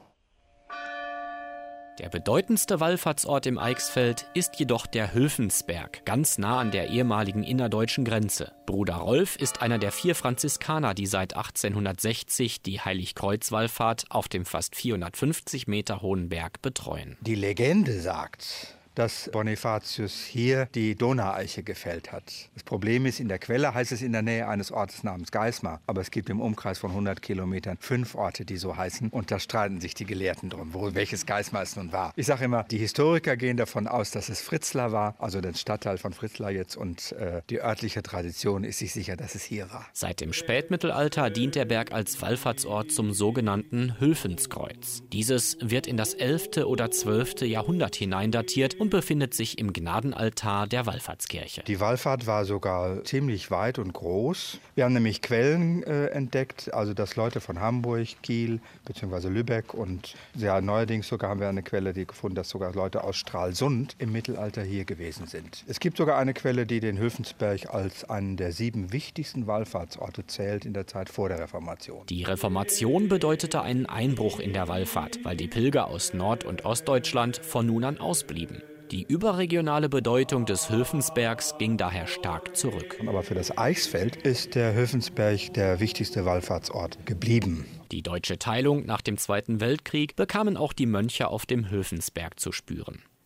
Der bedeutendste Wallfahrtsort im Eichsfeld ist jedoch der Hülfensberg, ganz nah an der ehemaligen innerdeutschen Grenze. Bruder Rolf ist einer der 4 Franziskaner, die seit 1860 die Heiligkreuz-Wallfahrt auf dem fast 450 Meter hohen Berg betreuen. Die Legende sagt, dass Bonifatius hier die Donaueiche gefällt hat. Das Problem ist, in der Quelle heißt es in der Nähe eines Ortes namens Geismar. Aber es gibt im Umkreis von 100 Kilometern 5 Orte, die so heißen. Und da streiten sich die Gelehrten drum, welches Geismar es nun war. Ich sage immer, die Historiker gehen davon aus, dass es Fritzlar war, also den Stadtteil von Fritzlar jetzt. Und die örtliche Tradition ist sich sicher, dass es hier war. Seit dem Spätmittelalter dient der Berg als Wallfahrtsort zum sogenannten Hülfenskreuz. Dieses wird in das 11. oder 12. Jahrhundert hineindatiert und befindet sich im Gnadenaltar der Wallfahrtskirche. Die Wallfahrt war sogar ziemlich weit und groß. Wir haben nämlich Quellen entdeckt, also dass Leute von Hamburg, Kiel bzw. Lübeck und sehr neuerdings sogar haben wir eine Quelle, die gefunden, dass sogar Leute aus Stralsund im Mittelalter hier gewesen sind. Es gibt sogar eine Quelle, die den Hülfensberg als einen der 7 wichtigsten Wallfahrtsorte zählt in der Zeit vor der Reformation. Die Reformation bedeutete einen Einbruch in der Wallfahrt, weil die Pilger aus Nord- und Ostdeutschland von nun an ausblieben. Die überregionale Bedeutung des Hülfensbergs ging daher stark zurück. Aber für das Eichsfeld ist der Hülfensberg der wichtigste Wallfahrtsort geblieben. Die deutsche Teilung nach dem Zweiten Weltkrieg bekamen auch die Mönche auf dem Hülfensberg zu spüren.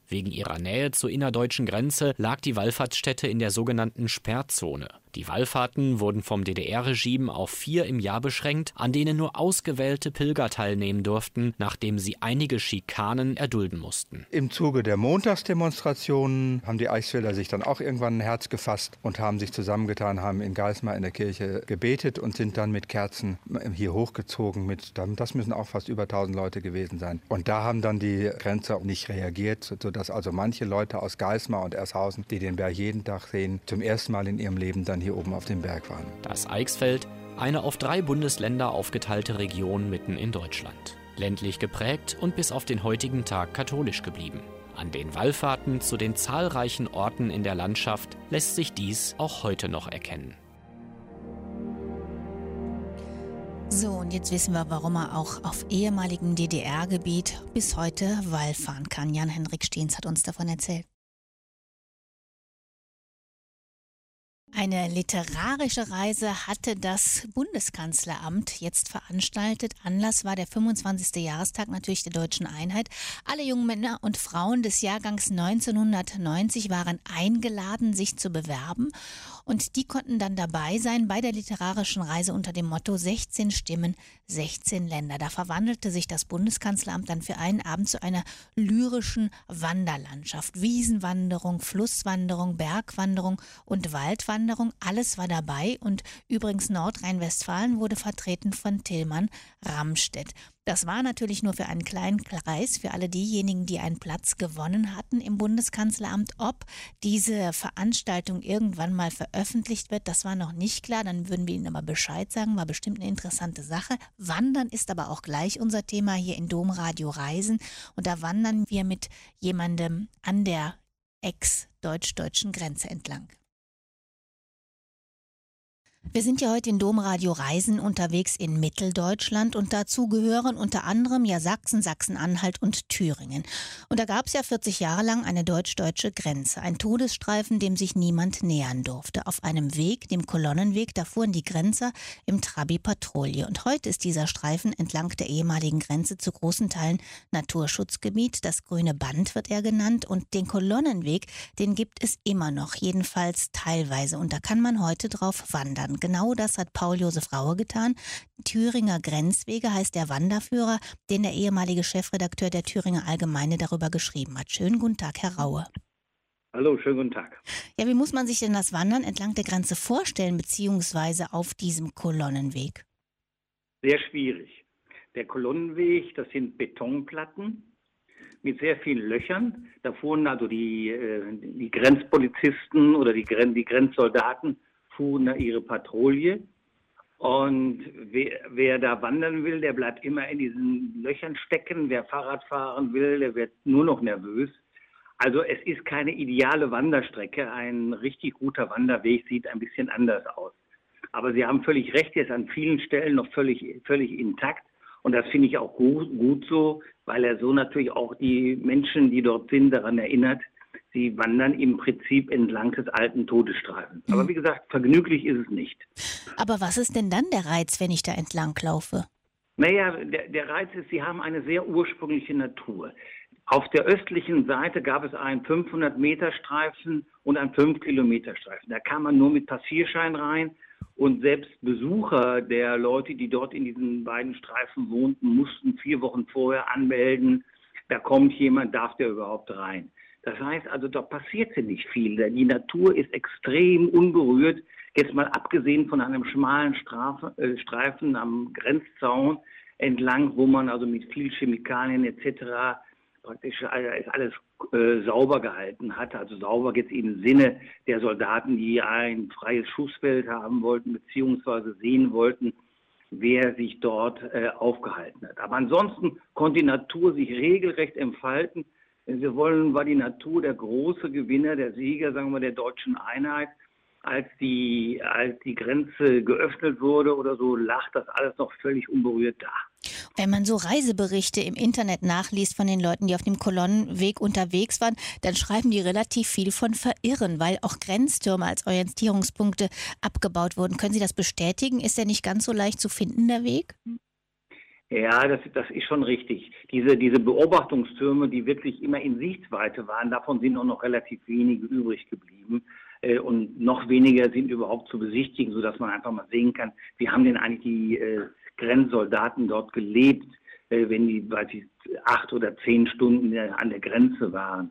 Wegen ihrer Nähe zur innerdeutschen Grenze lag die Wallfahrtsstätte in der sogenannten Sperrzone. Die Wallfahrten wurden vom DDR-Regime auf 4 im Jahr beschränkt, an denen nur ausgewählte Pilger teilnehmen durften, nachdem sie einige Schikanen erdulden mussten. Im Zuge der Montagsdemonstrationen haben die Eichsfelder sich dann auch irgendwann ein Herz gefasst und haben sich zusammengetan, haben in Geismar in der Kirche gebetet und sind dann mit Kerzen hier hochgezogen. Das müssen auch fast über 1000 Leute gewesen sein. Und da haben dann die Grenzer nicht reagiert, sodass also manche Leute aus Geismar und Ershausen, die den Berg jeden Tag sehen, zum ersten Mal in ihrem Leben dann hier oben auf dem Berg waren. Das Eichsfeld, eine auf 3 Bundesländer aufgeteilte Region mitten in Deutschland. Ländlich geprägt und bis auf den heutigen Tag katholisch geblieben. An den Wallfahrten zu den zahlreichen Orten in der Landschaft lässt sich dies auch heute noch erkennen. So, und jetzt wissen wir, warum er auch auf ehemaligem DDR-Gebiet bis heute Wallfahren kann. Jan-Henrik Steens hat uns davon erzählt. Eine literarische Reise hatte das Bundeskanzleramt jetzt veranstaltet. Anlass war der 25. Jahrestag natürlich der Deutschen Einheit. Alle jungen Männer und Frauen des Jahrgangs 1990 waren eingeladen, sich zu bewerben. Und die konnten dann dabei sein bei der literarischen Reise unter dem Motto 16 Stimmen, 16 Länder. Da verwandelte sich das Bundeskanzleramt dann für einen Abend zu einer lyrischen Wanderlandschaft. Wiesenwanderung, Flusswanderung, Bergwanderung und Waldwanderung. Alles war dabei und übrigens Nordrhein-Westfalen wurde vertreten von Tilman Ramstedt. Das war natürlich nur für einen kleinen Kreis, für alle diejenigen, die einen Platz gewonnen hatten im Bundeskanzleramt. Ob diese Veranstaltung irgendwann mal veröffentlicht wird, das war noch nicht klar. Dann würden wir Ihnen aber Bescheid sagen, war bestimmt eine interessante Sache. Wandern ist aber auch gleich unser Thema hier in Domradio Reisen. Und da wandern wir mit jemandem an der ex-deutsch-deutschen Grenze entlang. Wir sind ja heute in Domradio Reisen unterwegs in Mitteldeutschland und dazu gehören unter anderem ja Sachsen, Sachsen-Anhalt und Thüringen. Und da gab es ja 40 Jahre lang eine deutsch-deutsche Grenze, ein Todesstreifen, dem sich niemand nähern durfte. Auf einem Weg, dem Kolonnenweg, da fuhren die Grenzer im Trabi Patrouille. Und heute ist dieser Streifen entlang der ehemaligen Grenze zu großen Teilen Naturschutzgebiet. Das grüne Band wird er genannt und den Kolonnenweg, den gibt es immer noch, jedenfalls teilweise. Und da kann man heute drauf wandern. Genau das hat Paul-Josef Raue getan. Thüringer Grenzwege heißt der Wanderführer, den der ehemalige Chefredakteur der Thüringer Allgemeine darüber geschrieben hat. Schönen guten Tag, Herr Raue. Hallo, schönen guten Tag. Ja, wie muss man sich denn das Wandern entlang der Grenze vorstellen, beziehungsweise auf diesem Kolonnenweg? Sehr schwierig. Der Kolonnenweg, das sind Betonplatten mit sehr vielen Löchern. Da fuhren also die Grenzpolizisten oder die Grenzsoldaten fuhren da ihre Patrouille und wer da wandern will, der bleibt immer in diesen Löchern stecken. Wer Fahrrad fahren will, der wird nur noch nervös. Also es ist keine ideale Wanderstrecke. Ein richtig guter Wanderweg sieht ein bisschen anders aus. Aber Sie haben völlig recht, er ist an vielen Stellen noch völlig intakt. Und das finde ich auch gut so, weil er so natürlich auch die Menschen, die dort sind, daran erinnert, sie wandern im Prinzip entlang des alten Todesstreifens. Aber wie gesagt, vergnüglich ist es nicht. Aber was ist denn dann der Reiz, wenn ich da entlang laufe? Naja, der Reiz ist, sie haben eine sehr ursprüngliche Natur. Auf der östlichen Seite gab es einen 500-Meter-Streifen und einen 5-Kilometer-Streifen. Da kam man nur mit Passierschein rein und selbst Besucher der Leute, die dort in diesen beiden Streifen wohnten, mussten 4 Wochen vorher anmelden, da kommt jemand, darf der überhaupt rein. Das heißt also, da passierte nicht viel. Die Natur ist extrem unberührt. Jetzt mal abgesehen von einem schmalen Streifen am Grenzzaun entlang, wo man also mit viel Chemikalien etc. praktisch alles sauber gehalten hat. Also sauber jetzt im Sinne der Soldaten, die ein freies Schussfeld haben wollten, beziehungsweise sehen wollten, wer sich dort aufgehalten hat. Aber ansonsten konnte die Natur sich regelrecht entfalten. Wenn Sie wollen, war die Natur der große Gewinner, der Sieger, sagen wir, der deutschen Einheit. Als die Grenze geöffnet wurde oder so, lag das alles noch völlig unberührt da. Wenn man so Reiseberichte im Internet nachliest von den Leuten, die auf dem Kolonnenweg unterwegs waren, dann schreiben die relativ viel von Verirren, weil auch Grenztürme als Orientierungspunkte abgebaut wurden. Können Sie das bestätigen? Ist der nicht ganz so leicht zu finden, der Weg? Ja, das ist schon richtig. Diese Beobachtungstürme, die wirklich immer in Sichtweite waren, davon sind auch noch relativ wenige übrig geblieben. Und noch weniger sind überhaupt zu besichtigen, sodass man einfach mal sehen kann, wie haben denn eigentlich die Grenzsoldaten dort gelebt, wenn die, weiß ich, 8 oder 10 Stunden an der Grenze waren.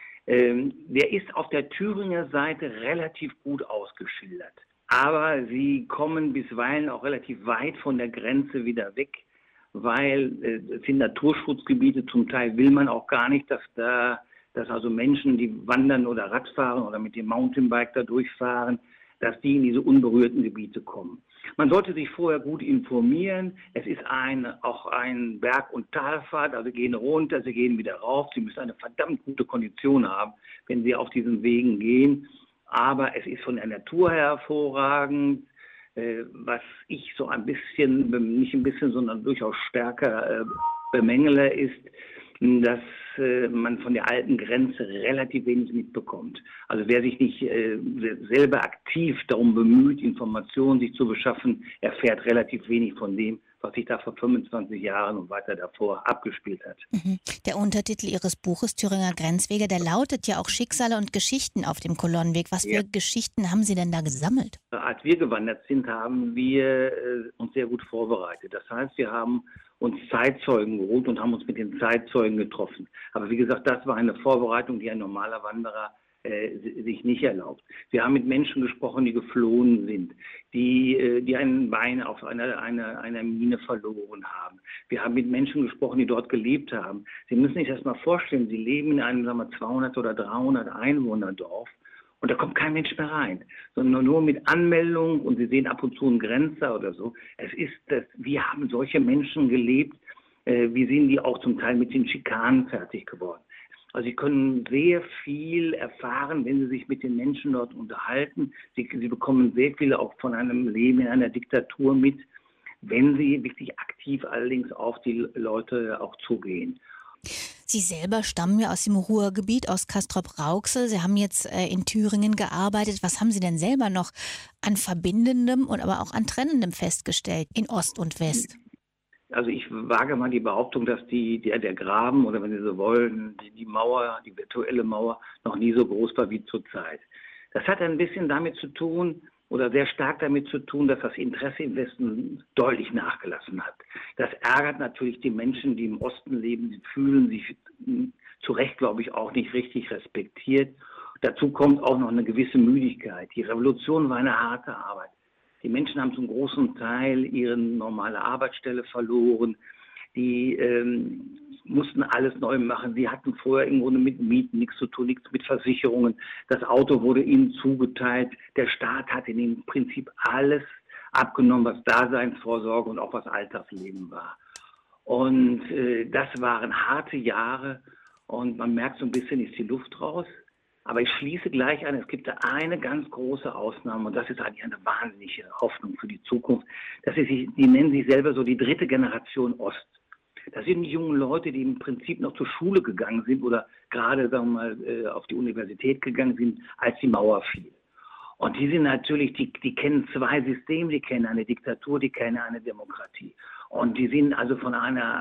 Der ist auf der Thüringer Seite relativ gut ausgeschildert. Aber sie kommen bisweilen auch relativ weit von der Grenze wieder weg, weil es sind Naturschutzgebiete, zum Teil will man auch gar nicht, dass also Menschen, die wandern oder Radfahren oder mit dem Mountainbike da durchfahren, dass die in diese unberührten Gebiete kommen. Man sollte sich vorher gut informieren. Es ist auch ein Berg- und Talfahrt, also gehen runter, sie gehen wieder rauf. Sie müssen eine verdammt gute Kondition haben, wenn sie auf diesen Wegen gehen. Aber es ist von der Natur her hervorragend. Was ich so ein bisschen, nicht ein bisschen, sondern durchaus stärker bemängele, ist, dass man von der alten Grenze relativ wenig mitbekommt. Also wer sich nicht selber aktiv darum bemüht, Informationen sich zu beschaffen, erfährt relativ wenig von dem, was sich da vor 25 Jahren und weiter davor abgespielt hat. Der Untertitel Ihres Buches Thüringer Grenzwege, der lautet ja auch Schicksale und Geschichten auf dem Kolonnenweg. Was für Geschichten haben Sie denn da gesammelt? Als wir gewandert sind, haben wir uns sehr gut vorbereitet. Das heißt, wir haben uns Zeitzeugen geholt und haben uns mit den Zeitzeugen getroffen. Aber wie gesagt, das war eine Vorbereitung, die ein normaler Wanderer sich nicht erlaubt. Wir haben mit Menschen gesprochen, die geflohen sind, die ein Bein auf einer Mine verloren haben. Wir haben mit Menschen gesprochen, die dort gelebt haben. Sie müssen sich das mal vorstellen, sie leben in einem, sagen wir, 200 oder 300 Einwohnerdorf und da kommt kein Mensch mehr rein, sondern nur mit Anmeldung und Sie sehen ab und zu einen Grenzer oder so. Wie haben solche Menschen gelebt? Wie sind die auch zum Teil mit den Schikanen fertig geworden? Also Sie können sehr viel erfahren, wenn Sie sich mit den Menschen dort unterhalten. Sie bekommen sehr viel auch von einem Leben in einer Diktatur mit, wenn Sie wirklich aktiv allerdings auf die Leute auch zugehen. Sie selber stammen ja aus dem Ruhrgebiet, aus Castrop-Rauxel. Sie haben jetzt in Thüringen gearbeitet. Was haben Sie denn selber noch an Verbindendem und aber auch an Trennendem festgestellt in Ost und West? Also ich wage mal die Behauptung, dass der Graben oder wenn Sie so wollen, die Mauer, die virtuelle Mauer noch nie so groß war wie zurzeit. Das hat ein bisschen damit zu tun oder sehr stark damit zu tun, dass das Interesse im Westen deutlich nachgelassen hat. Das ärgert natürlich die Menschen, die im Osten leben. Sie fühlen sich zu Recht, glaube ich, auch nicht richtig respektiert. Dazu kommt auch noch eine gewisse Müdigkeit. Die Revolution war eine harte Arbeit. Die Menschen haben zum großen Teil ihre normale Arbeitsstelle verloren. Die mussten alles neu machen. Sie hatten vorher im Grunde mit Mieten nichts zu tun, nichts mit Versicherungen. Das Auto wurde ihnen zugeteilt. Der Staat hat in im Prinzip alles abgenommen, was Daseinsvorsorge und auch was Alltagsleben war. Und das waren harte Jahre und man merkt so ein bisschen, ist die Luft raus. Aber ich schließe gleich an, es gibt da eine ganz große Ausnahme und das ist eigentlich eine wahnsinnige Hoffnung für die Zukunft. Die nennen sich selber so die dritte Generation Ost. Das sind die jungen Leute, die im Prinzip noch zur Schule gegangen sind oder gerade, sagen wir mal, auf die Universität gegangen sind, als die Mauer fiel. Und die sind natürlich, die kennen zwei Systeme, die kennen eine Diktatur, die kennen eine Demokratie. Und die sind also von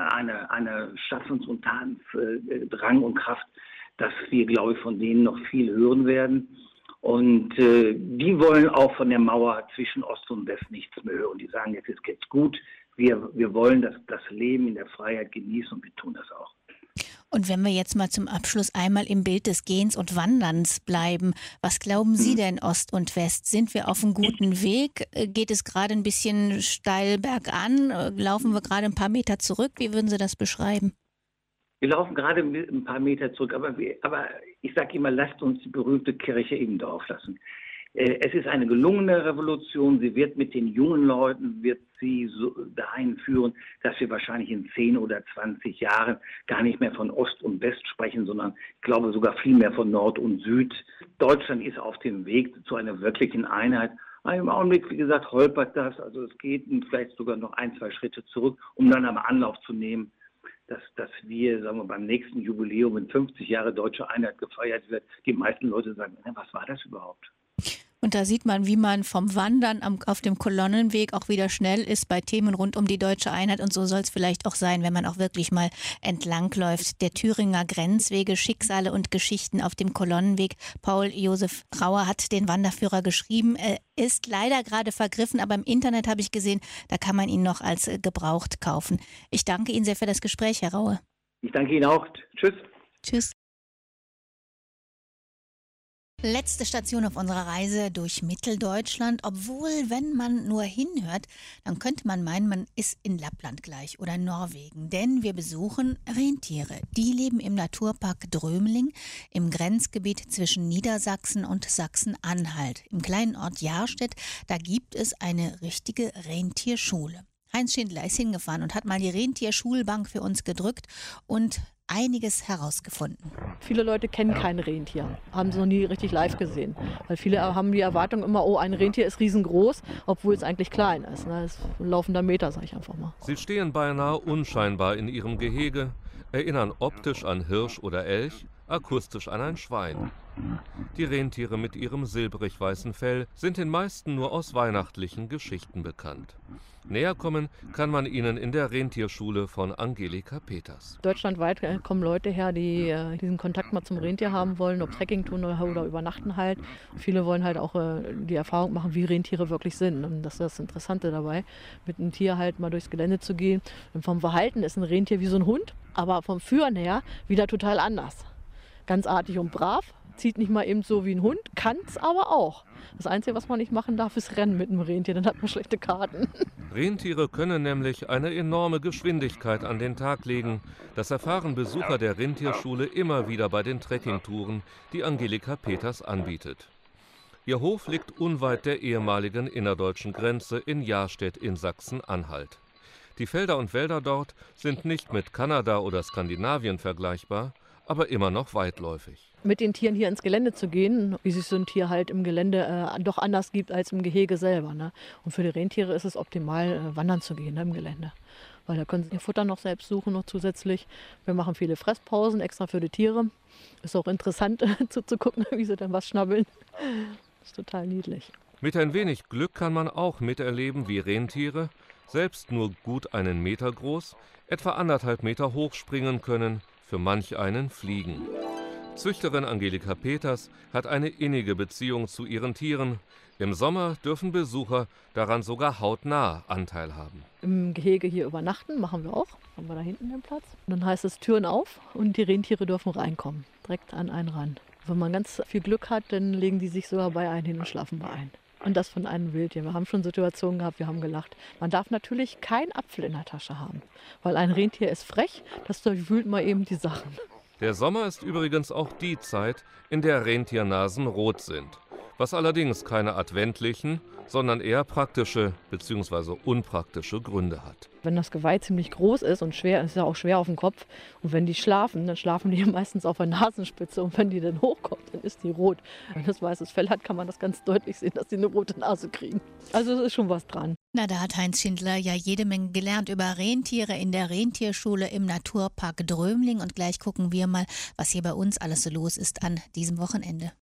einer Schaffens- und Tatendrang und Kraft, dass wir, glaube ich, von denen noch viel hören werden. Und die wollen auch von der Mauer zwischen Ost und West nichts mehr hören. Die sagen, jetzt geht's gut. Wir wollen das Leben in der Freiheit genießen und wir tun das auch. Und wenn wir jetzt mal zum Abschluss einmal im Bild des Gehens und Wanderns bleiben, was glauben Sie denn Ost und West? Sind wir auf einem guten Weg? Geht es gerade ein bisschen steil bergan? Laufen wir gerade ein paar Meter zurück? Wie würden Sie das beschreiben? Wir laufen gerade ein paar Meter zurück, aber ich sage immer, lasst uns die berühmte Kirche im Dorf lassen. Es ist eine gelungene Revolution. Sie wird mit den jungen Leuten, wird sie so dahin führen, dass wir wahrscheinlich in 10 oder 20 Jahren gar nicht mehr von Ost und West sprechen, sondern ich glaube sogar viel mehr von Nord und Süd. Deutschland ist auf dem Weg zu einer wirklichen Einheit. Aber im Augenblick, wie gesagt, holpert das. Also es geht vielleicht sogar noch 1, 2 Schritte zurück, um dann aber Anlauf zu nehmen, dass wir, sagen wir, beim nächsten Jubiläum, wenn 50 Jahre deutsche Einheit gefeiert wird, die meisten Leute sagen, was war das überhaupt? Und da sieht man, wie man vom Wandern auf dem Kolonnenweg auch wieder schnell ist bei Themen rund um die deutsche Einheit. Und so soll es vielleicht auch sein, wenn man auch wirklich mal entlangläuft. Der Thüringer Grenzwege, Schicksale und Geschichten auf dem Kolonnenweg. Paul Josef Rauer hat den Wanderführer geschrieben. Er ist leider gerade vergriffen, aber im Internet habe ich gesehen, da kann man ihn noch als gebraucht kaufen. Ich danke Ihnen sehr für das Gespräch, Herr Rauer. Ich danke Ihnen auch. Tschüss. Tschüss. Letzte Station auf unserer Reise durch Mitteldeutschland. Obwohl, wenn man nur hinhört, dann könnte man meinen, man ist in Lappland gleich oder in Norwegen. Denn wir besuchen Rentiere. Die leben im Naturpark Drömling im Grenzgebiet zwischen Niedersachsen und Sachsen-Anhalt. Im kleinen Ort Jarstedt, da gibt es eine richtige Rentierschule. Heinz Schindler ist hingefahren und hat mal die Rentierschulbank für uns gedrückt und einiges herausgefunden. Viele Leute kennen kein Rentier, haben es noch nie richtig live gesehen. Weil viele haben die Erwartung immer, oh, ein Rentier ist riesengroß, obwohl es eigentlich klein ist. Das ist ein laufender Meter, sage ich einfach mal. Sie stehen beinahe unscheinbar in ihrem Gehege, erinnern optisch an Hirsch oder Elch, akustisch an ein Schwein. Die Rentiere mit ihrem silbrig-weißen Fell sind den meisten nur aus weihnachtlichen Geschichten bekannt. Näher kommen kann man ihnen in der Rentierschule von Angelika Peters. Deutschlandweit kommen Leute her, die diesen Kontakt mal zum Rentier haben wollen, ob Trekking tun oder übernachten halt. Viele wollen halt auch die Erfahrung machen, wie Rentiere wirklich sind. Und das ist das Interessante dabei, mit einem Tier halt mal durchs Gelände zu gehen. Und vom Verhalten ist ein Rentier wie so ein Hund, aber vom Führen her wieder total anders. Ganz artig und brav. Zieht nicht mal eben so wie ein Hund, kann es aber auch. Das Einzige, was man nicht machen darf, ist rennen mit einem Rentier, dann hat man schlechte Karten. Rentiere können nämlich eine enorme Geschwindigkeit an den Tag legen. Das erfahren Besucher der Rentierschule immer wieder bei den Trekkingtouren, die Angelika Peters anbietet. Ihr Hof liegt unweit der ehemaligen innerdeutschen Grenze in Jarstedt in Sachsen-Anhalt. Die Felder und Wälder dort sind nicht mit Kanada oder Skandinavien vergleichbar, aber immer noch weitläufig. Mit den Tieren hier ins Gelände zu gehen, wie sich so ein Tier halt im Gelände doch anders gibt als im Gehege selber. Ne? Und für die Rentiere ist es optimal, wandern zu gehen, ne, im Gelände. Weil da können sie ihr Futter noch selbst suchen, noch zusätzlich. Wir machen viele Fresspausen extra für die Tiere. Ist auch interessant zuzugucken, wie sie dann was schnabbeln. Ist total niedlich. Mit ein wenig Glück kann man auch miterleben, wie Rentiere, selbst nur gut einen Meter groß, etwa 1,5 Meter hoch springen können, für manch einen fliegen. Züchterin Angelika Peters hat eine innige Beziehung zu ihren Tieren. Im Sommer dürfen Besucher daran sogar hautnah Anteil haben. Im Gehege hier übernachten machen wir auch. Haben wir da hinten den Platz. Und dann heißt es Türen auf und die Rentiere dürfen reinkommen. Direkt an einen ran. Wenn man ganz viel Glück hat, dann legen die sich sogar bei einem hin und schlafen bei einem. Und das von einem Wildtier. Wir haben schon Situationen gehabt, wir haben gelacht. Man darf natürlich keinen Apfel in der Tasche haben. Weil ein Rentier ist frech, das durchwühlt mal eben die Sachen. Der Sommer ist übrigens auch die Zeit, in der Rentiernasen rot sind. Was allerdings keine adventlichen, sondern eher praktische bzw. unpraktische Gründe hat. Wenn das Geweih ziemlich groß ist und schwer, ist ja auch schwer auf dem Kopf. Und wenn die schlafen, dann schlafen die meistens auf der Nasenspitze. Und wenn die dann hochkommt, dann ist die rot. Wenn das weißes Fell hat, kann man das ganz deutlich sehen, dass die eine rote Nase kriegen. Also es ist schon was dran. Na, da hat Heinz Schindler ja jede Menge gelernt über Rentiere in der Rentierschule im Naturpark Drömling. Und gleich gucken wir mal, was hier bei uns alles so los ist an diesem Wochenende.